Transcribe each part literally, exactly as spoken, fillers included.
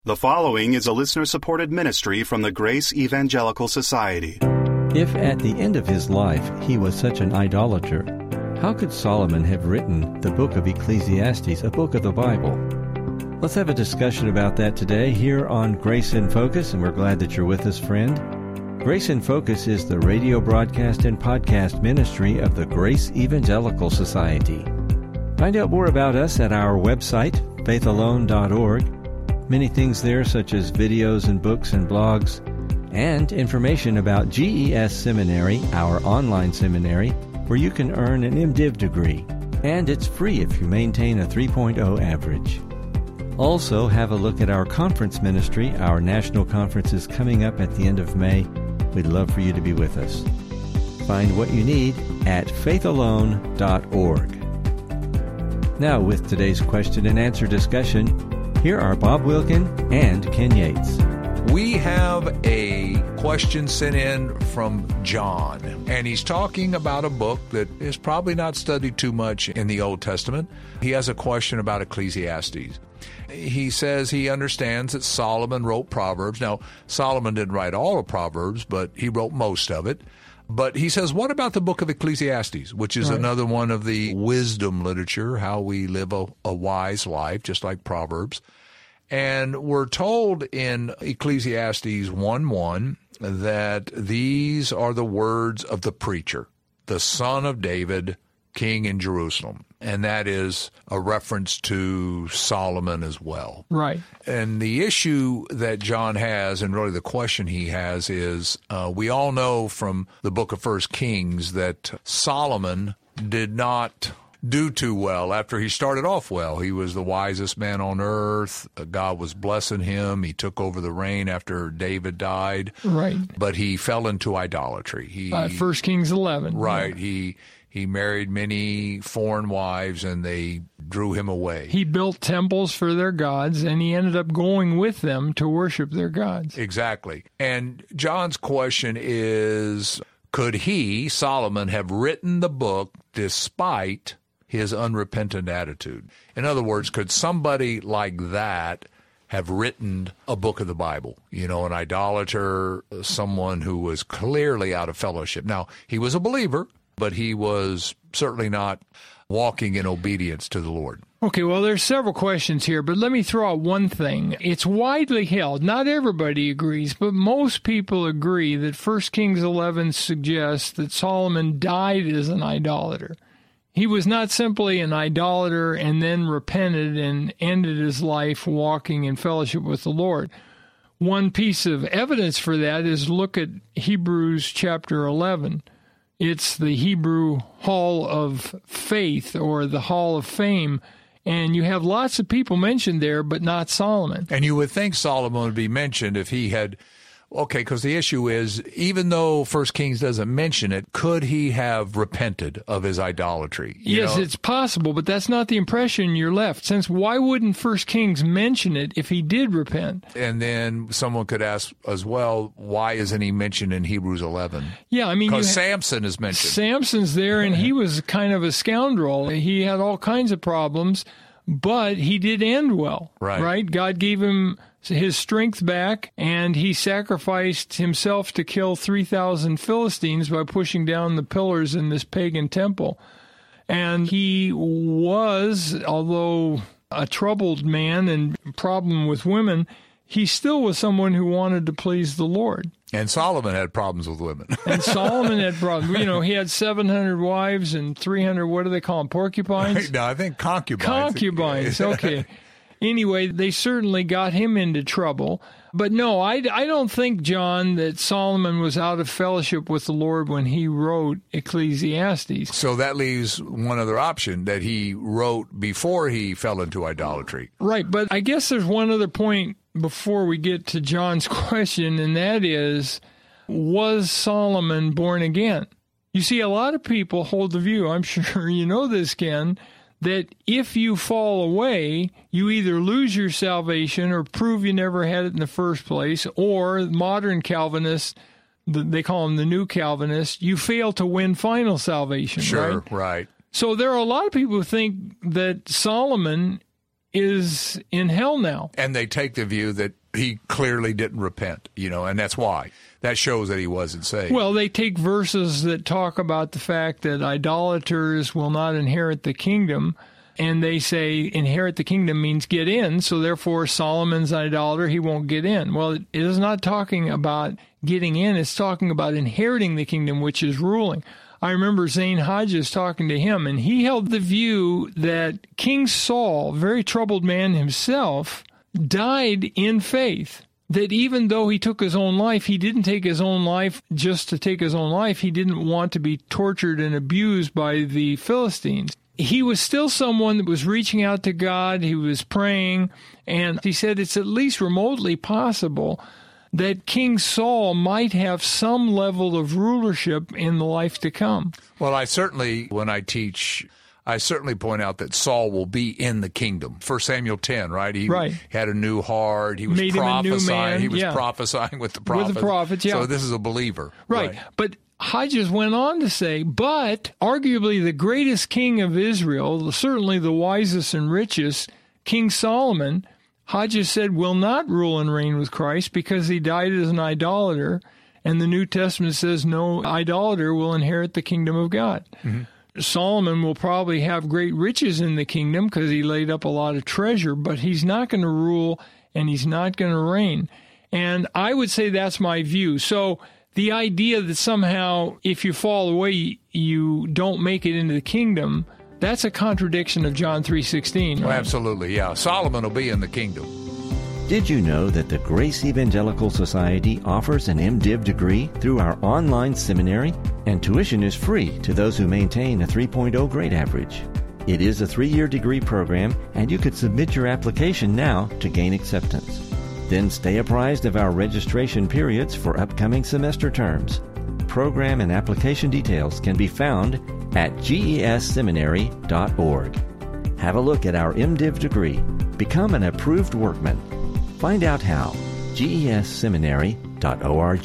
The following is a listener-supported ministry from the Grace Evangelical Society. If at the end of his life he was such an idolater, how could Solomon have written the book of Ecclesiastes, a book of the Bible? Let's have a discussion about that today here on Grace in Focus, and we're glad that you're with us, friend. Grace in Focus is the radio broadcast and podcast ministry of the Grace Evangelical Society. Find out more about us at our website, faith alone dot org. Many things there, such as videos and books and blogs, and information about G E S Seminary, our online seminary, where you can earn an MDiv degree. And it's free if you maintain a three point oh average. Also, have a look at our conference ministry. Our national conference is coming up at the end of May. We'd love for you to be with us. Find what you need at faith alone dot org. Now, with today's question and answer discussion, here are Bob Wilkin and Ken Yates. We have a question sent in from John, and he's talking about a book that is probably not studied too much in the Old Testament. He has a question about Ecclesiastes. He says he understands that Solomon wrote Proverbs. Now, Solomon didn't write all of Proverbs, but he wrote most of it. But he says, what about the book of Ecclesiastes, which is right. another one of the wisdom literature, how we live a, a wise life, just like Proverbs. And we're told in Ecclesiastes one one that these are the words of the preacher, the son of David, king in Jerusalem. And that is a reference to Solomon as well. Right. And the issue that John has, and really the question he has, is uh, we all know from the book of First Kings that Solomon did not do too well after he started off well. He was the wisest man on earth. God was blessing him. He took over the reign after David died. Right. But he fell into idolatry. He, uh, First Kings eleven. Right. Yeah. He he married many foreign wives, and they drew him away. He built temples for their gods, and he ended up going with them to worship their gods. Exactly. And John's question is, could he, Solomon, have written the book despite his unrepentant attitude? In other words, could somebody like that have written a book of the Bible? You know, an idolater, someone who was clearly out of fellowship. Now, he was a believer, but he was certainly not walking in obedience to the Lord. Okay, well, there's several questions here, but let me throw out one thing. It's widely held, not everybody agrees, but most people agree that First Kings eleven suggests that Solomon died as an idolater. He was not simply an idolater and then repented and ended his life walking in fellowship with the Lord. One piece of evidence for that is look at Hebrews chapter eleven. It's the Hebrew Hall of Faith, or the Hall of Fame, and you have lots of people mentioned there, but not Solomon. And you would think Solomon would be mentioned if he had... Okay, because the issue is, even though First Kings doesn't mention it, could he have repented of his idolatry? You yes, know? It's possible, but that's not the impression you're left. Since why wouldn't First Kings mention it if he did repent? And then someone could ask as well, why isn't he mentioned in Hebrews eleven? Yeah, I mean... Because ha- Samson is mentioned. Samson's there, and he was kind of a scoundrel. He had all kinds of problems, but he did end well. Right. Right? God gave him his strength back, and he sacrificed himself to kill three thousand Philistines by pushing down the pillars in this pagan temple. And he was, although a troubled man and problem with women, he still was someone who wanted to please the Lord. And Solomon had problems with women. And Solomon had problems. You know, he had seven hundred wives and three hundred, what do they call them, porcupines? No, I think concubines. Concubines, okay. Anyway, they certainly got him into trouble. But no, I, I don't think, John, that Solomon was out of fellowship with the Lord when he wrote Ecclesiastes. So that leaves one other option, that he wrote before he fell into idolatry. Right, but I guess there's one other point before we get to John's question, and that is, was Solomon born again? You see, a lot of people hold the view, I'm sure you know this, Ken, that if you fall away, you either lose your salvation or prove you never had it in the first place, or modern Calvinists, they call them the new Calvinists, you fail to win final salvation. Sure, right? right. So there are a lot of people who think that Solomon is in hell now. And they take the view that he clearly didn't repent, you know, and that's why. That shows that he wasn't saved. Well, they take verses that talk about the fact that idolaters will not inherit the kingdom, and they say inherit the kingdom means get in, so therefore Solomon's an idolater, he won't get in. Well, it is not talking about getting in, it's talking about inheriting the kingdom, which is ruling. I remember Zane Hodges talking to him, and he held the view that King Saul, very troubled man himself, died in faith. That even though he took his own life, he didn't take his own life just to take his own life. He didn't want to be tortured and abused by the Philistines. He was still someone that was reaching out to God. He was praying, and he said it's at least remotely possible that King Saul might have some level of rulership in the life to come. Well, I certainly, when I teach, I certainly point out that Saul will be in the kingdom. First Samuel ten, right? He right. had a new heart. He was Made prophesying. Him a new man. He was yeah. prophesying with the prophets. With the prophets, yeah. So this is a believer. Right. right. But Hodges went on to say, but arguably the greatest king of Israel, certainly the wisest and richest, King Solomon, Hodges said, will not rule and reign with Christ because he died as an idolater, and the New Testament says no idolater will inherit the kingdom of God. Mm-hmm. Solomon will probably have great riches in the kingdom because he laid up a lot of treasure, but he's not going to rule and he's not going to reign. And I would say that's my view. So the idea that somehow if you fall away, you don't make it into the kingdom, that's a contradiction of John three sixteen. Right? Well, absolutely, yeah. Solomon will be in the kingdom. Did you know that the Grace Evangelical Society offers an M Div degree through our online seminary? And tuition is free to those who maintain a three point oh grade average. It is a three-year degree program, and you could submit your application now to gain acceptance. Then stay apprised of our registration periods for upcoming semester terms. Program and application details can be found at G E S seminary dot org. Have a look at our M Div degree. Become an approved workman. Find out how. G E S seminary dot org.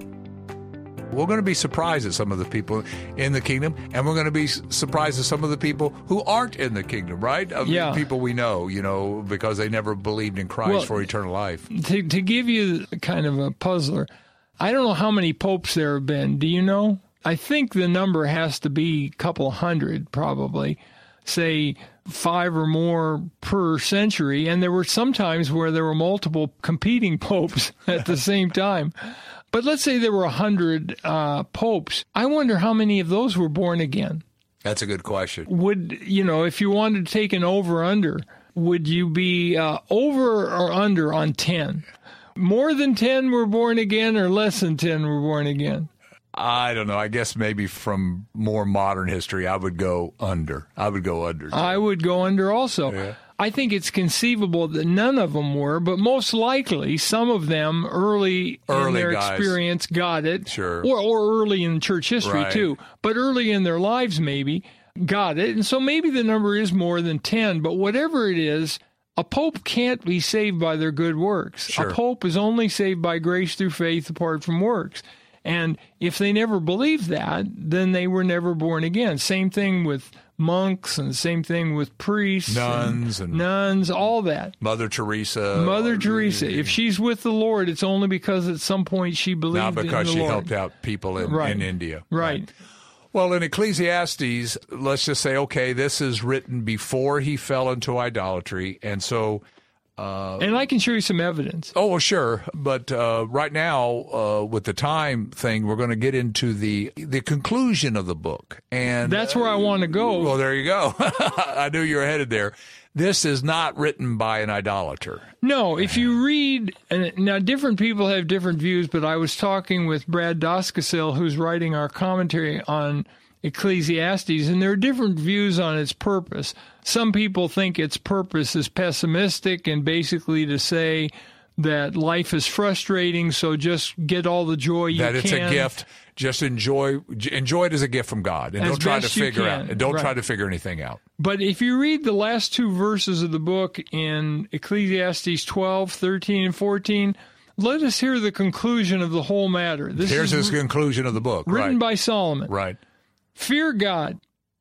We're going to be surprised at some of the people in the kingdom, and we're going to be surprised at some of the people who aren't in the kingdom, right? Of yeah. the people we know, you know, because they never believed in Christ well, for eternal life. To, to give you kind of a puzzler, I don't know how many popes there have been. Do you know? I think the number has to be a couple hundred, probably, say five or more per century. And there were some times where there were multiple competing popes at the same time. But let's say there were a hundred uh, popes. I wonder how many of those were born again. That's a good question. Would, you know, if you wanted to take an over-under, would you be uh, over or under on ten? More than ten were born again or less than ten were born again? I don't know. I guess maybe from more modern history, I would go under. I would go under. Too. I would go under also. Yeah. I think it's conceivable that none of them were, but most likely some of them early, early in their guys. experience got it. Sure. Or, or early in church history, right. too. But early in their lives, maybe, got it. And so maybe the number is more than ten. But whatever it is, a pope can't be saved by their good works. Sure. A pope is only saved by grace through faith apart from works. And if they never believed that, then they were never born again. Same thing with monks and same thing with priests. Nuns. And and nuns, all that. Mother Teresa. Mother Teresa. If she's with the Lord, it's only because at some point she believed in the Lord. Not because she helped out people in, right. in India. Right. right. Well, in Ecclesiastes, let's just say, okay, this is written before he fell into idolatry, and so... Uh, and I can show you some evidence. Oh, well, sure. But uh, right now, uh, with the time thing, we're going to get into the the conclusion of the book. And that's where I want to go. Well, there you go. I knew you were headed there. This is not written by an idolater. No, if you read, and now different people have different views, but I was talking with Brad Doskasil, who's writing our commentary on Ecclesiastes, and there are different views on its purpose. Some people think its purpose is pessimistic and basically to say that life is frustrating, so just get all the joy you can. That it's a gift. Just enjoy enjoy it as a gift from God, and as don't try to best you figure can. out. And don't right. try to figure anything out. But if you read the last two verses of the book in Ecclesiastes twelve, thirteen, and fourteen, let us hear the conclusion of the whole matter. This Here's is his conclusion of the book. written right. by Solomon. Right. Fear God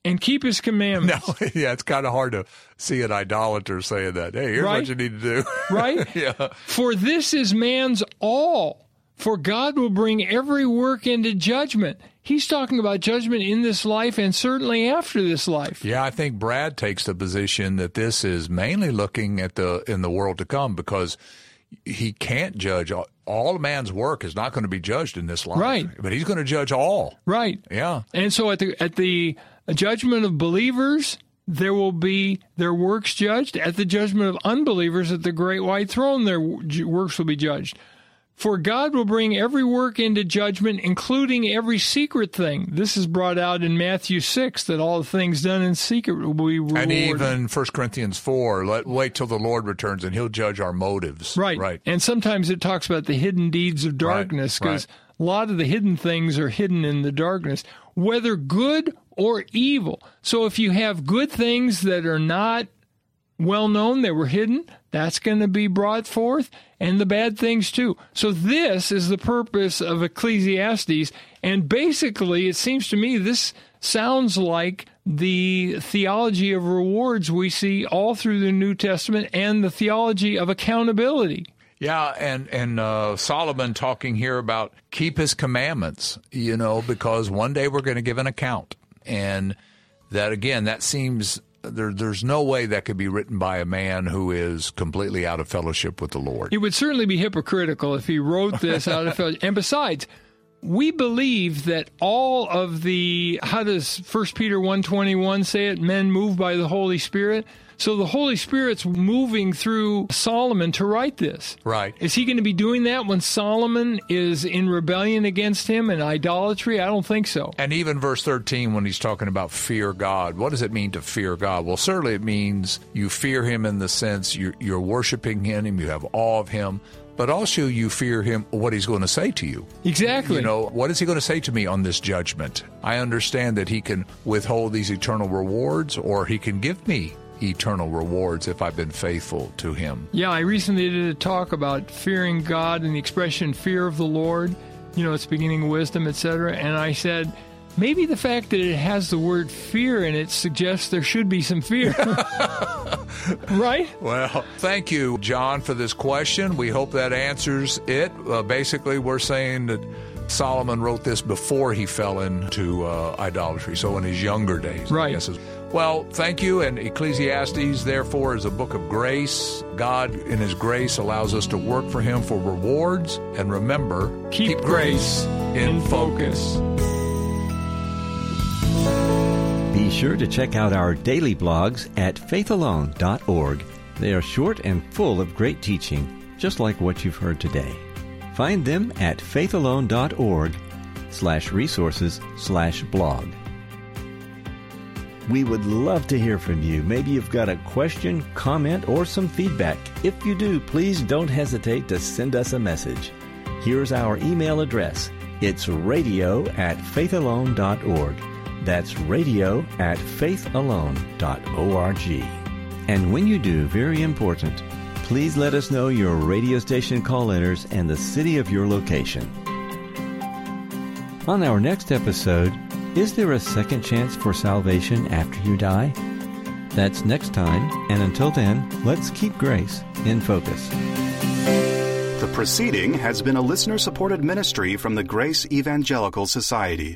and keep his commandments. No, yeah, it's kind of hard to see an idolater saying that. Hey, here's Right? what you need to do. Right? Yeah. For this is man's all, for God will bring every work into judgment. He's talking about judgment in this life and certainly after this life. Yeah, I think Brad takes the position that this is mainly looking at the in the world to come, because he can't judge. All, all man's work is not going to be judged in this life. Right. But he's going to judge all. Right. Yeah. And so at the at the judgment of believers, there will be their works judged. At the judgment of unbelievers at the great white throne, their works will be judged. For God will bring every work into judgment, including every secret thing. This is brought out in Matthew six, that all the things done in secret will be rewarded. And even First Corinthians four, let wait till the Lord returns and he'll judge our motives. Right. Right. And sometimes it talks about the hidden deeds of darkness, Right, because right. a lot of the hidden things are hidden in the darkness, whether good or evil. So if you have good things that are not well known, they were hidden, that's going to be brought forth, and the bad things too. So this is the purpose of Ecclesiastes, and basically it seems to me this sounds like the theology of rewards we see all through the New Testament, and the theology of accountability. Yeah, and and uh, Solomon talking here about keep his commandments, you know, because one day we're going to give an account. And that, again, that seems there. There's no way that could be written by a man who is completely out of fellowship with the Lord. It would certainly be hypocritical if he wrote this out of fellowship. And besides, we believe that all of the, how does First Peter one twenty-one say it, men moved by the Holy Spirit? So the Holy Spirit's moving through Solomon to write this. Right. Is he going to be doing that when Solomon is in rebellion against him and idolatry? I don't think so. And even verse thirteen, when he's talking about fear God, what does it mean to fear God? Well, certainly it means you fear him in the sense you're, you're worshiping him, you have awe of him, but also you fear him, what he's going to say to you. Exactly. You know, what is he going to say to me on this judgment? I understand that he can withhold these eternal rewards, or he can give me eternal rewards if I've been faithful to him. Yeah, I recently did a talk about fearing God and the expression fear of the Lord. You know, it's beginning of wisdom, et cetera. And I said, maybe the fact that it has the word fear in it suggests there should be some fear. Right? Well, thank you, John, for this question. We hope that answers it. Uh, basically, we're saying that Solomon wrote this before he fell into uh, idolatry, so in his younger days. Right. I guess is, well, thank you. And Ecclesiastes, therefore, is a book of grace. God, in his grace, allows us to work for him for rewards. And remember, Keep, keep grace in focus. Be sure to check out our daily blogs at faith alone dot org. They are short and full of great teaching, just like what you've heard today. Find them at faith alone dot org slash resources slash blog. We would love to hear from you. Maybe you've got a question, comment, or some feedback. If you do, please don't hesitate to send us a message. Here's our email address. It's radio at faith alone dot org. That's radio at faith alone dot org. And when you do, very important, please let us know your radio station call letters and the city of your location. On our next episode, is there a second chance for salvation after you die? That's next time, and until then, let's keep grace in focus. The proceeding has been a listener-supported ministry from the Grace Evangelical Society.